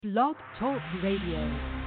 Blog Talk Radio.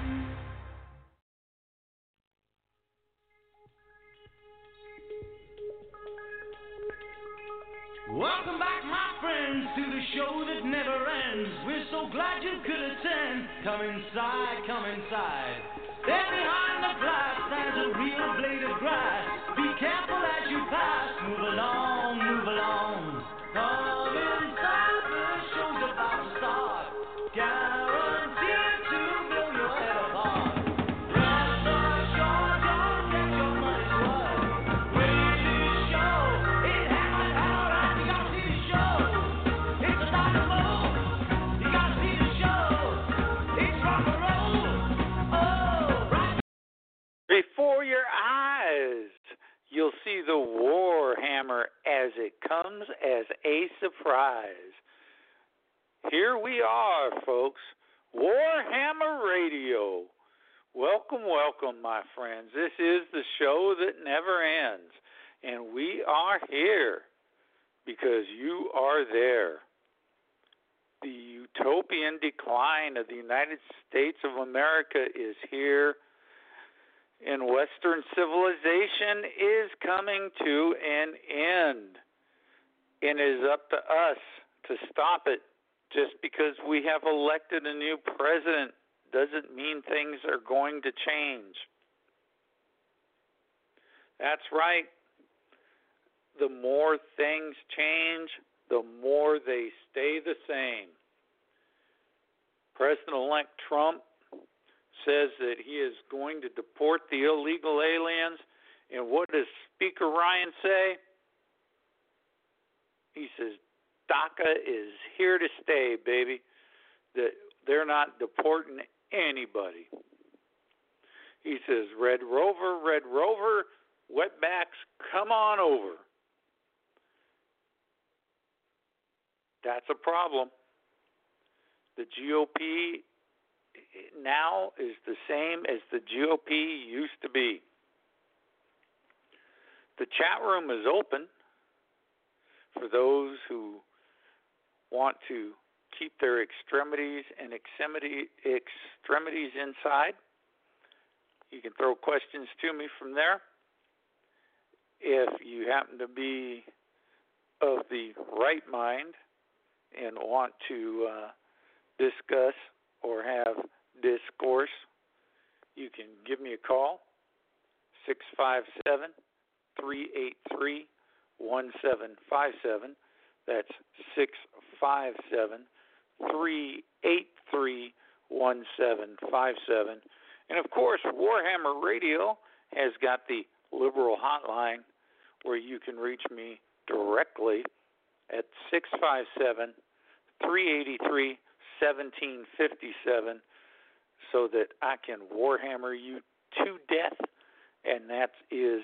Welcome back, my friends, to the show that never ends. We're so glad you could attend. Come inside, come inside. There behind the glass stands a real blade of grass. Be careful as you pass. Move along, move along. Come inside, the show's about to start. Guaranteed to blow your head apart. Rest assured, don't get your money's worth. Greatest show, it happened all right. You gotta see the show. It's about to move. You gotta see the show. It's rock and roll. Oh, right. Before your eyes, you'll see the Warhammer as it comes as a surprise. Here we are, folks. Warhammer Radio. Welcome, welcome, my friends. This is the show that never ends. And we are here because you are there. The utopian decline of the United States of America is here. And Western civilization is coming to an end. And it is up to us to stop it. Just because we have elected a new president doesn't mean things are going to change. That's right. The more things change, the more they stay the same. President-elect Trump says that he is going to deport the illegal aliens. And what does Speaker Ryan say? He says, DACA is here to stay, baby. That they're not deporting anybody. He says, Red Rover, wetbacks, come on over. That's a problem. The GOP now is the same as the GOP used to be. The chat room is open for those who want to keep their extremities inside. You can throw questions to me from there. If you happen to be of the right mind and want to discuss or have discourse, you can give me a call, 657-383-1757. That's 657-383-1757. And of course, Warhammer Radio has got the liberal hotline where you can reach me directly at 657-383-1757 so that I can Warhammer you to death. And that is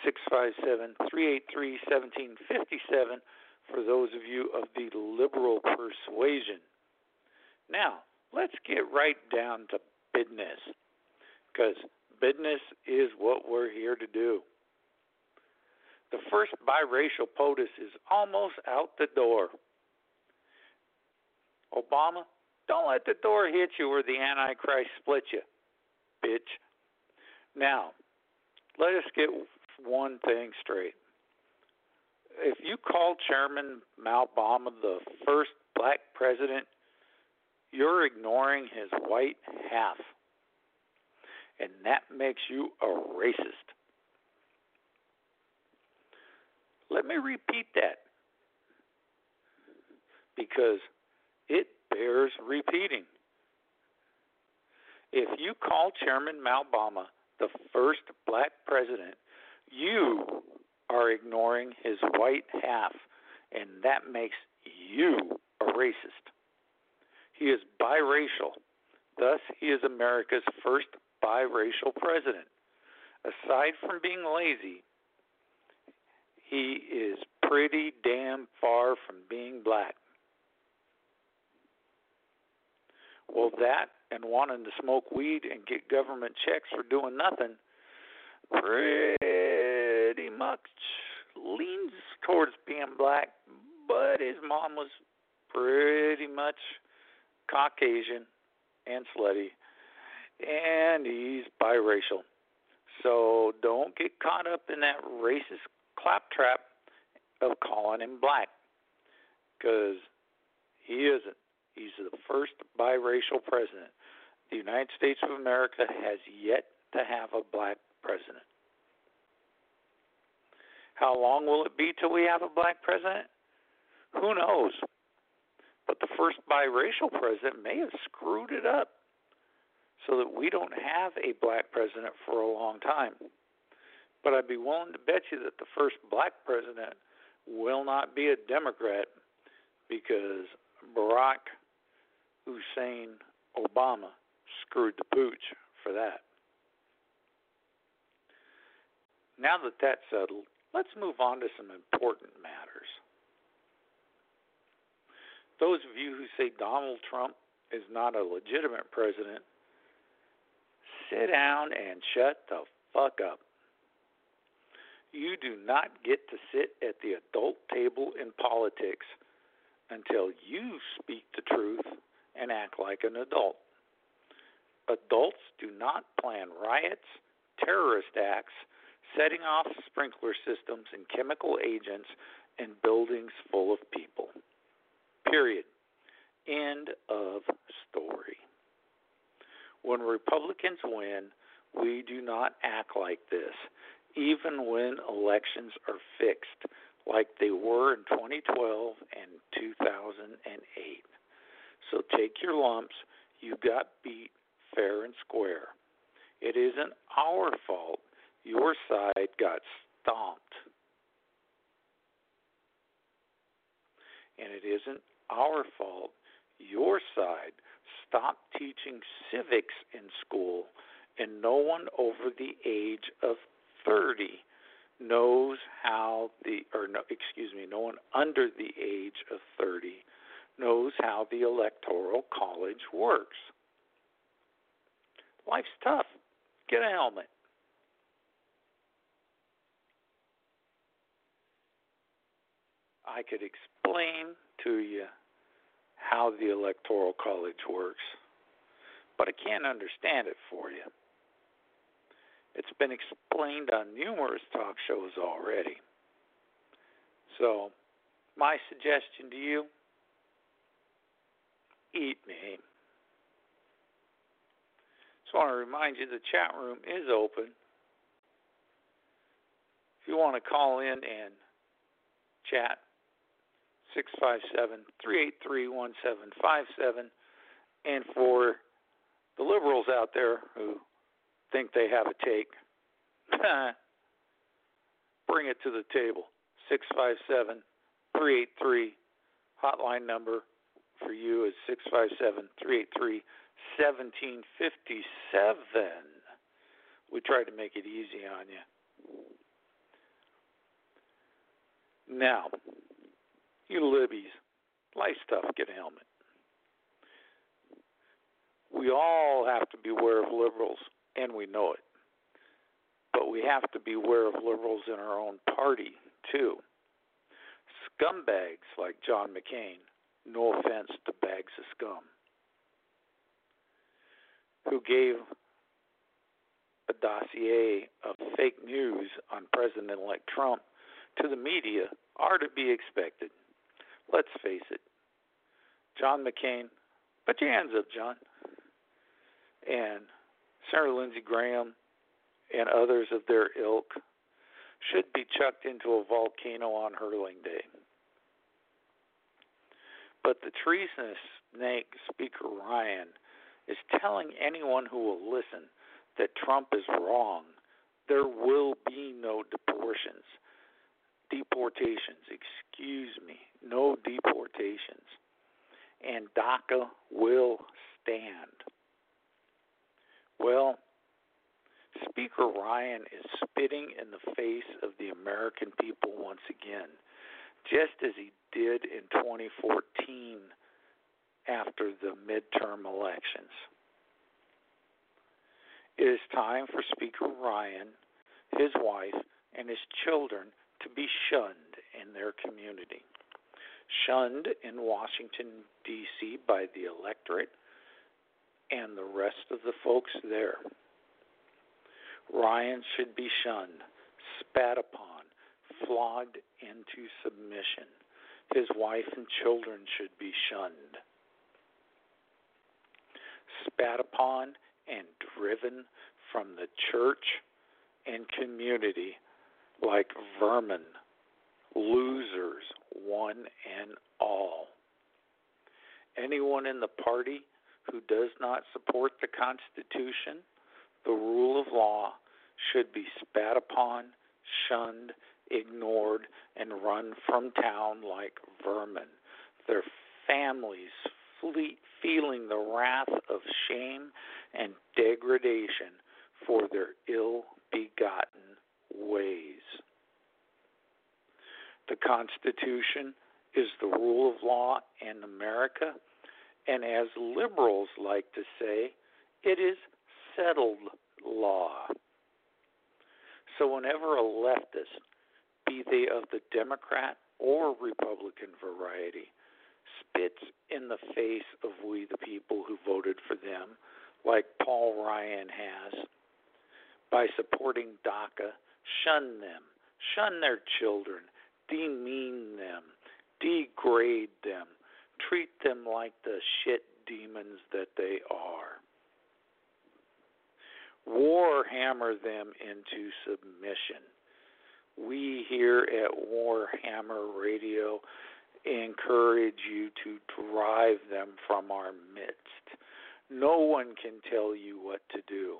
657-383-1757 for those of you of the liberal persuasion. Now, let's get right down to business, because business is what we're here to do. The first biracial POTUS is almost out the door. Obama, don't let the door hit you or the Antichrist split you, bitch. Now, let us get one thing straight. If you call Chairman Mao Obama the first black president, you're ignoring his white half. And that makes you a racist. Let me repeat that, because it bears repeating. If you call Chairman Mao Obama the first black president, you are ignoring his white half, and that makes you a racist. He is biracial. Thus, he is America's first biracial president. Aside from being lazy, he is pretty damn far from being black. Well, that and wanting to smoke weed and get government checks for doing nothing pretty much leans towards being black, but his mom was pretty much Caucasian and slutty, and he's biracial. So don't get caught up in that racist claptrap of calling him black, because he isn't. He's the first biracial president. The United States of America has yet to have a black president. How long will it be till we have a black president? Who knows? But the first biracial president may have screwed it up so that we don't have a black president for a long time. But I'd be willing to bet you that the first black president will not be a Democrat, because Barack Hussein Obama screwed the pooch for that. Now that that's settled, let's move on to some important matters. Those of you who say Donald Trump is not a legitimate president, sit down and shut the fuck up. You do not get to sit at the adult table in politics until you speak the truth and act like an adult. Adults do not plan riots, terrorist acts, setting off sprinkler systems and chemical agents in buildings full of people. Period. End of story. When Republicans win, we do not act like this, even when elections are fixed, like they were in 2012 and 2008. So take your lumps. You got beat fair and square. It isn't our fault your side got stomped. And it isn't our fault your side stopped teaching civics in school, and no one over the age of 30 knows how no one under the age of 30 knows how the Electoral College works. Life's tough. Get a helmet. I could explain to you how the Electoral College works, but I can't understand it for you. It's been explained on numerous talk shows already. So, my suggestion to you, eat me. Just want to remind you the chat room is open. If you want to call in and chat, 657-383-1757. And for the liberals out there who think they have a take, bring it to the table. 657-383. Hotline number for you is 657-383-1757. We tried to make it easy on you. Now, you libbies, life stuff, get a helmet. We all have to beware of liberals, and we know it. But we have to beware of liberals in our own party, too. Scumbags like John McCain, no offense to bags of scum, who gave a dossier of fake news on President-elect Trump to the media, are to be expected. Let's face it. John McCain, put your hands up, John. And Senator Lindsey Graham and others of their ilk should be chucked into a volcano on hurling day. But the treasonous snake, Speaker Ryan, is telling anyone who will listen that Trump is wrong. There will be no no deportations. And DACA will stand. Well, Speaker Ryan is spitting in the face of the American people once again, just as he did in 2014 after the midterm elections. It is time for Speaker Ryan, his wife, and his children to be shunned in their community. Shunned in Washington, D.C. by the electorate, and the rest of the folks there. Ryan should be shunned, spat upon, flogged into submission. His wife and children should be shunned, spat upon, and driven from the church and community like vermin, losers, one and all. Anyone in the party who does not support the Constitution, the rule of law, should be spat upon, shunned, ignored, and run from town like vermin, their families feeling the wrath of shame and degradation for their ill-begotten ways. The Constitution is the rule of law in America, and as liberals like to say, it is settled law. So whenever a leftist, be they of the Democrat or Republican variety, spits in the face of we the people who voted for them, like Paul Ryan has, by supporting DACA, shun them, shun their children, demean them, degrade them, treat them like the shit demons that they are. Warhammer them into submission. We here at Warhammer Radio encourage you to drive them from our midst. No one can tell you what to do.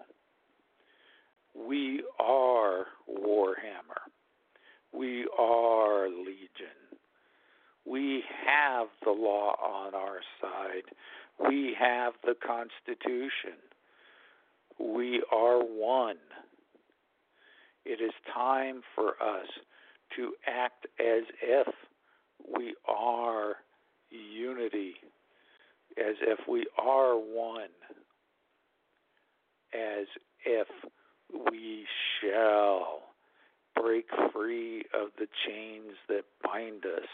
We are Warhammer. We are Legion. We have the law on our side. We have the Constitution. We are one. It is time for us to act as if we are unity, as if we are one, as if we shall break free of the chains that bind us.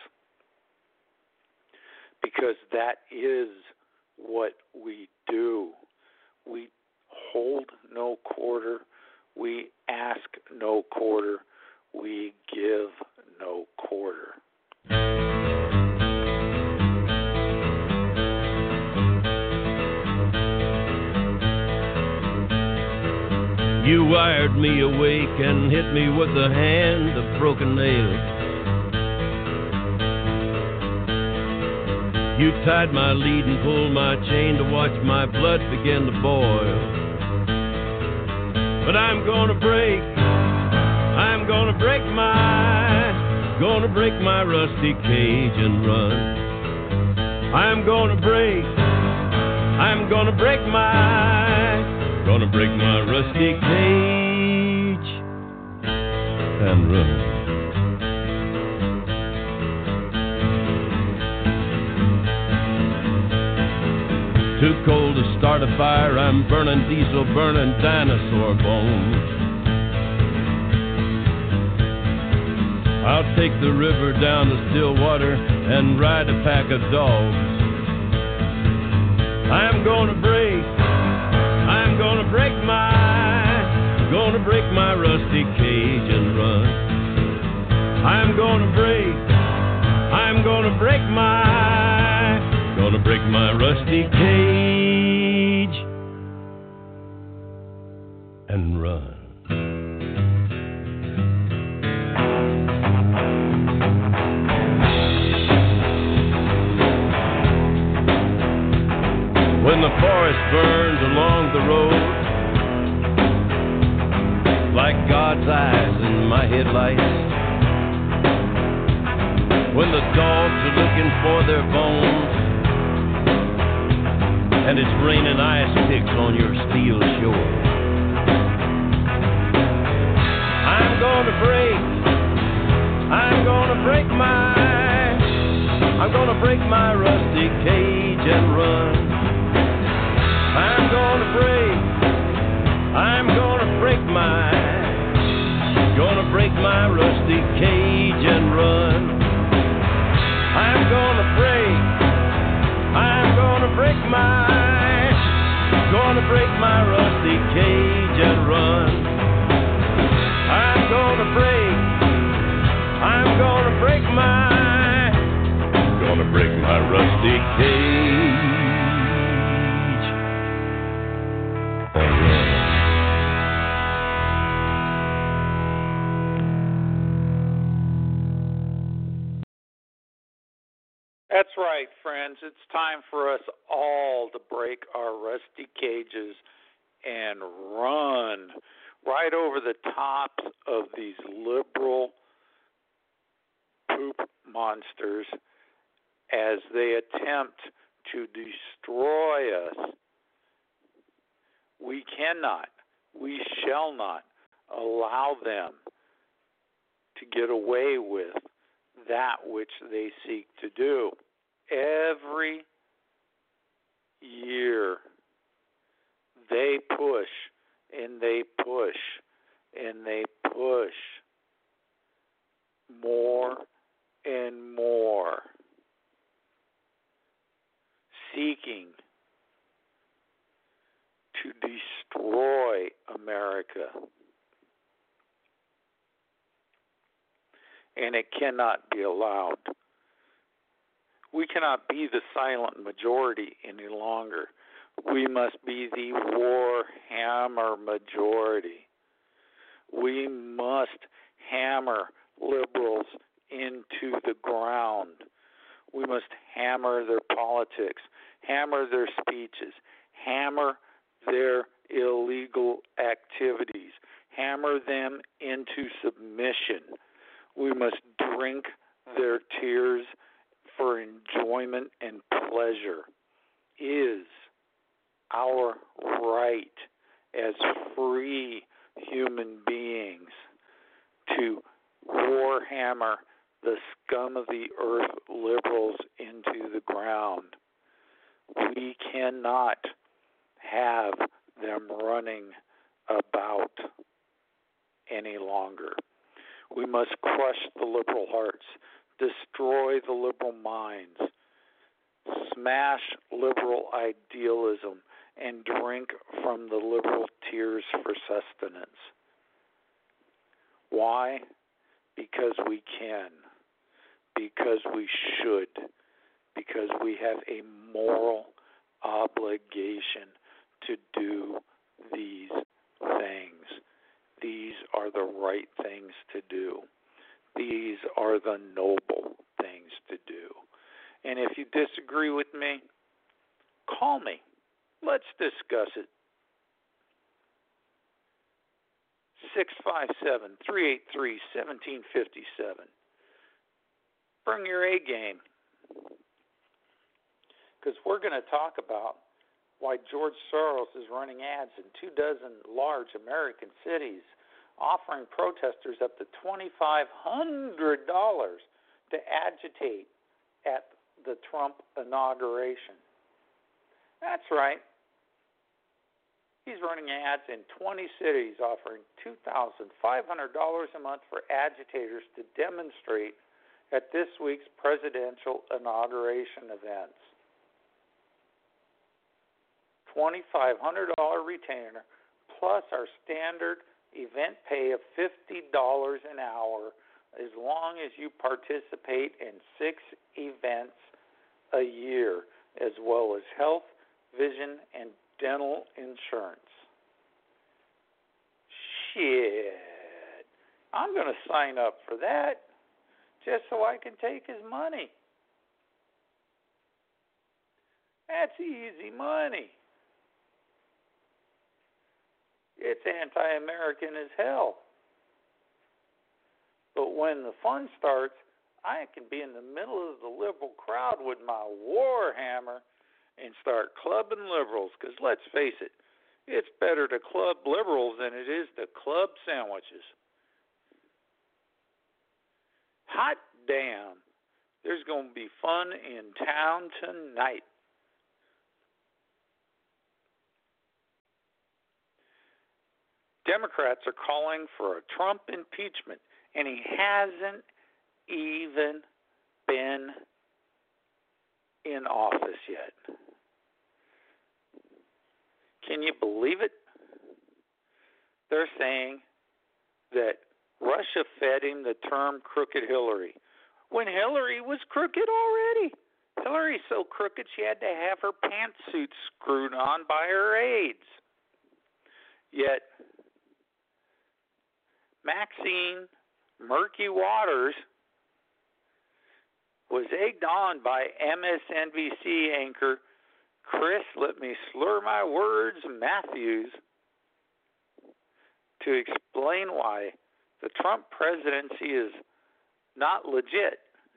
Because that is what we do. We hold no quarter. We ask no quarter. We give no quarter. You wired me awake and hit me with a hand of broken nails. You tied my lead and pulled my chain to watch my blood begin to boil. But I'm gonna break my rusty cage and run. I'm gonna break my rusty cage and run. Too cold to start a fire, I'm burning diesel, burning dinosaur bones. I'll take the river down to Stillwater and ride a pack of dogs. I'm gonna break my rusty cage and run. I'm gonna break my rusty cage and run. When the forest burns along the road, like God's eyes in my headlights, when the dogs are looking for their bones, and it's raining ice picks on your steel shore, I'm gonna break my rusty cage and run. I'm gonna break my rusty cage and run. I'm gonna break gonna break my rusty cage and run. I'm gonna break my rusty cage and run. That's right, friends. It's time for us all to break our rusty cages and run right over the tops of these liberal poop monsters as they attempt to destroy us. We cannot, we shall not allow them to get away with that which they seek to do. Every year they push and they push and they push more and more, seeking to destroy America. And it cannot be allowed. We cannot be the silent majority any longer. We must be the Warhammer majority. We must hammer liberals into the ground. We must hammer their politics, hammer their speeches, hammer their illegal activities, hammer them into submission. We must drink their tears for enjoyment and pleasure. Is our right as free human beings to warhammer the scum of the earth liberals into the ground. We cannot have them running about any longer. We must crush the liberal hearts, destroy the liberal minds, smash liberal idealism, and drink from the liberal tears for sustenance. Why? Because we can, because we should, because we have a moral obligation to do these things. These are the right things to do. These are the noble things to do. And if you disagree with me, call me. Let's discuss it. 657-383-1757. Bring your A game. Because we're going to talk about why George Soros is running ads in 24 large American cities, offering protesters up to $2,500 to agitate at the Trump inauguration. That's right. He's running ads in 20 cities, offering $2,500 a month for agitators to demonstrate at this week's presidential inauguration events. $2,500 retainer plus our standard event pay of $50 an hour as long as you participate in 6 events a year, as well as health, vision, and dental insurance. Shit. I'm going to sign up for that just so I can take his money. That's easy money. It's anti-American as hell. But when the fun starts, I can be in the middle of the liberal crowd with my warhammer and start clubbing liberals. Because let's face it, it's better to club liberals than it is to club sandwiches. Hot damn, there's going to be fun in town tonight. Democrats are calling for a Trump impeachment, and he hasn't even been in office yet. Can you believe it? They're saying that Russia fed him the term Crooked Hillary when Hillary was crooked already. Hillary's so crooked she had to have her pantsuit screwed on by her aides. Yet, Maxine Murky Waters was egged on by MSNBC anchor Chris, let me slur my words, Matthews, to explain why the Trump presidency is not legit.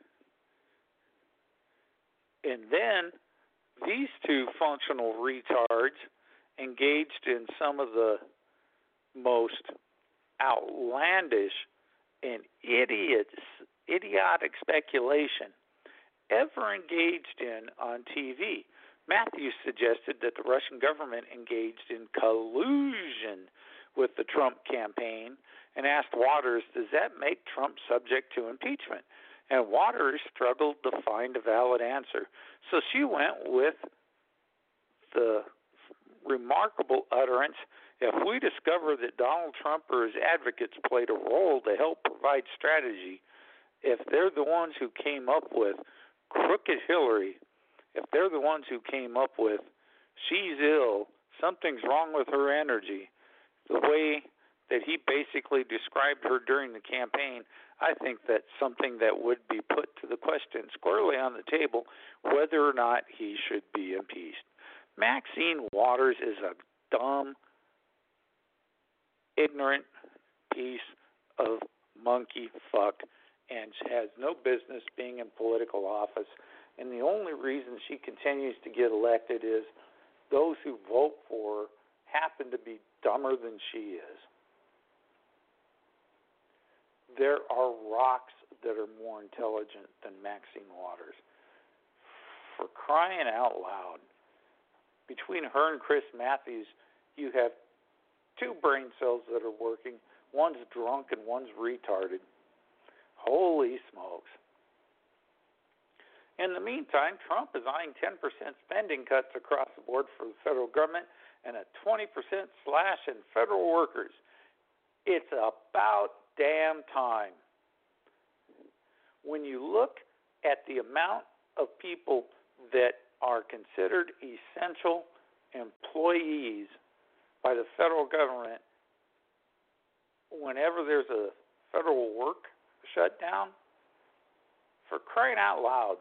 And then these two functional retards engaged in some of the most outlandish and idiotic speculation ever engaged in on TV. Matthews suggested that the Russian government engaged in collusion with the Trump campaign and asked Waters, does that make Trump subject to impeachment? And Waters struggled to find a valid answer. So she went with the remarkable utterance, if we discover that Donald Trump or his advocates played a role to help provide strategy, if they're the ones who came up with Crooked Hillary, if they're the ones who came up with she's ill, something's wrong with her energy, the way that he basically described her during the campaign, I think that's something that would be put to the question squarely on the table whether or not he should be impeached. Maxine Waters is a dumb, ignorant piece of monkey fuck and has no business being in political office. And the only reason she continues to get elected is those who vote for her happen to be dumber than she is. There are rocks that are more intelligent than Maxine Waters. For crying out loud, between her and Chris Matthews, you have two brain cells that are working. One's drunk and one's retarded. Holy smokes. In the meantime, Trump is eyeing 10% spending cuts across the board for the federal government and a 20% slash in federal workers. It's about damn time. When you look at the amount of people that are considered essential employees by the federal government, whenever there's a federal work shutdown, for crying out loud,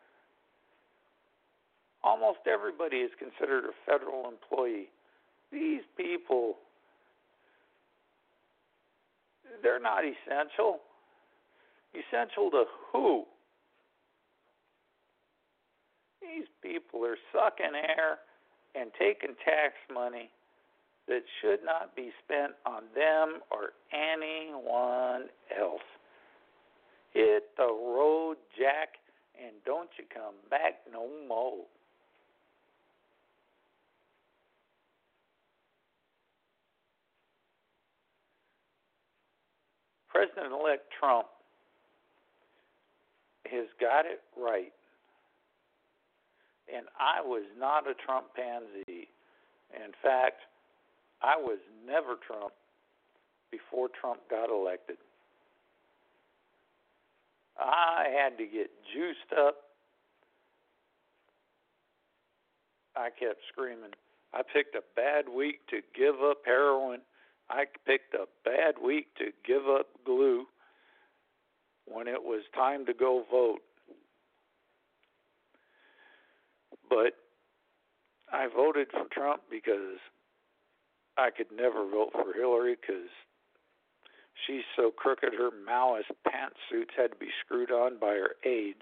almost everybody is considered a federal employee. These people, they're not essential. Essential to who? These people are sucking air and taking tax money that should not be spent on them or anyone else. Hit the road, Jack, and don't you come back no more. President-elect Trump has got it right. And I was not a Trump pansy. In fact, I was never Trump before Trump got elected. I had to get juiced up. I kept screaming. I picked a bad week to give up heroin. I picked a bad week to give up glue when it was time to go vote. But I voted for Trump because I could never vote for Hillary because she's so crooked her Maoist pantsuits had to be screwed on by her aides.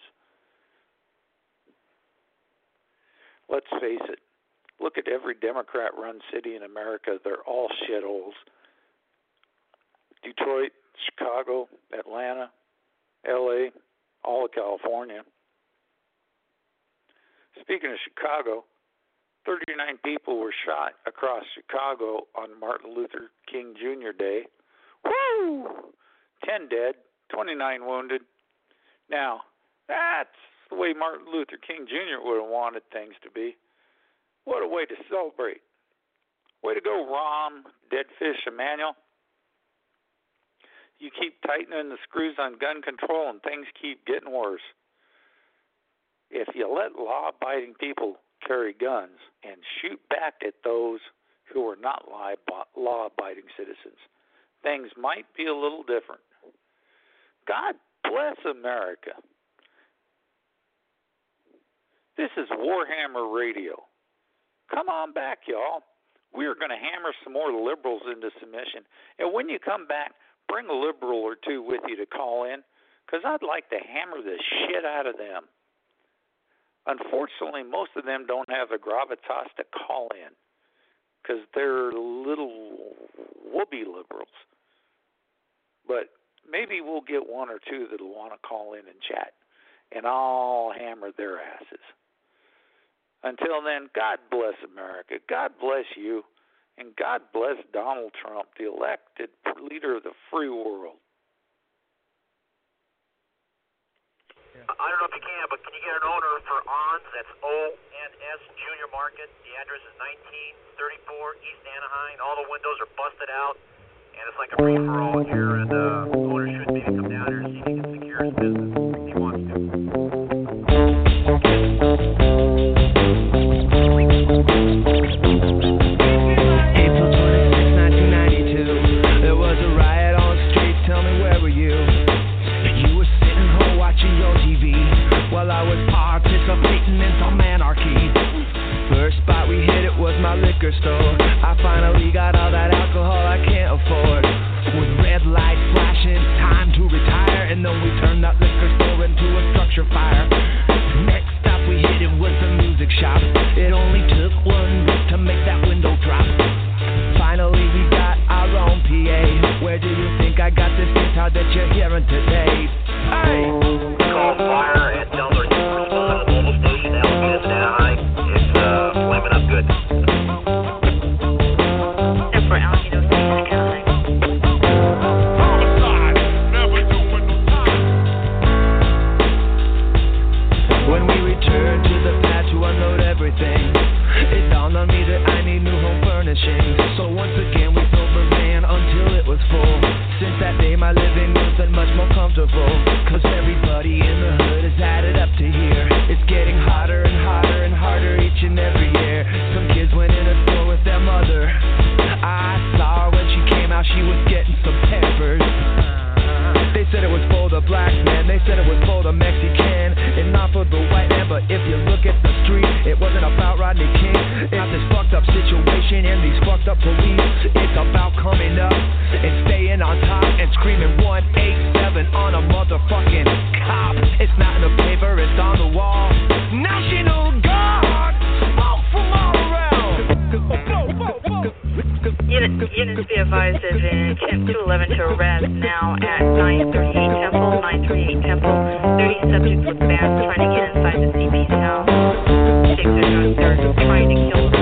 Let's face it. Look at every Democrat-run city in America. They're all shitholes. Detroit, Chicago, Atlanta, L.A., all of California. Speaking of Chicago, 39 people were shot across Chicago on Martin Luther King Jr. Day. Woo! 10 dead, 29 wounded. Now, that's the way Martin Luther King Jr. would have wanted things to be. What a way to celebrate. Way to go, Rom, Deadfish Emmanuel. You keep tightening the screws on gun control and things keep getting worse. If you let law-abiding people carry guns and shoot back at those who are not law-abiding citizens, things might be a little different. God bless America. This is Warhammer Radio. Come on back, y'all. We are going to hammer some more liberals into submission. And when you come back, bring a liberal or two with you to call in, because I'd like to hammer the shit out of them. Unfortunately, most of them don't have the gravitas to call in, because they're little whoopee liberals. But maybe we'll get one or two that'll want to call in and chat, and I'll hammer their asses. Until then, God bless America. God bless you. And God bless Donald Trump, the elected leader of the free world. I don't know if you can, but can you get an owner for ONS? That's ONS Junior Market. The address is 1934 East Anaheim. All the windows are busted out, and it's like a free-for-all here. And the owner should maybe come down here and see if he can secure his business if he wants to. April 26, 1992. There was a riot on the street. Tell me, where were you? You were sitting home watching your TV while I was participating in some anarchy. First spot we hit, it was my liquor store. I finally got all that alcohol I can't afford. With red lights flashing, time to retire, and then we turned that liquor store into a structure fire. Next stop we hit, it was the music shop. It only took one rip to make that window drop. Finally we got our own PA. Where do you think I got this guitar that you're hearing today? Hey! Call fire and tell them to respond to the mobile station. Alameda, Anaheim. It's flaming up good. And for Alameda Station, Anaheim. When we returned to the pad to unload everything, it dawned on me that I need new home furnishings. So once again we filled the van until it was full. Since that day my living room's been much more comfortable, cause everybody in the hood has added up to here. It's getting hotter and hotter and harder each and every year. Some kids went in a store with their mother. I saw her when she came out, she was getting some Pampers. They said it was for the black man, they said it was for the Mexican, and not for the white man. But if you look at the street, it wasn't about Rodney King. It's not this fucked up situation and these fucked up police. It's about coming up and staying on top and screaming 187 on a motherfucking cop. It's not in the paper, it's on the wall. National Guard, smoke from all around. Units be advised of an attempt to 11 to arrest now at 938 Temple, 938 Temple. 30 subjects with bands trying to get inside the CP's house. 6 are trying to kill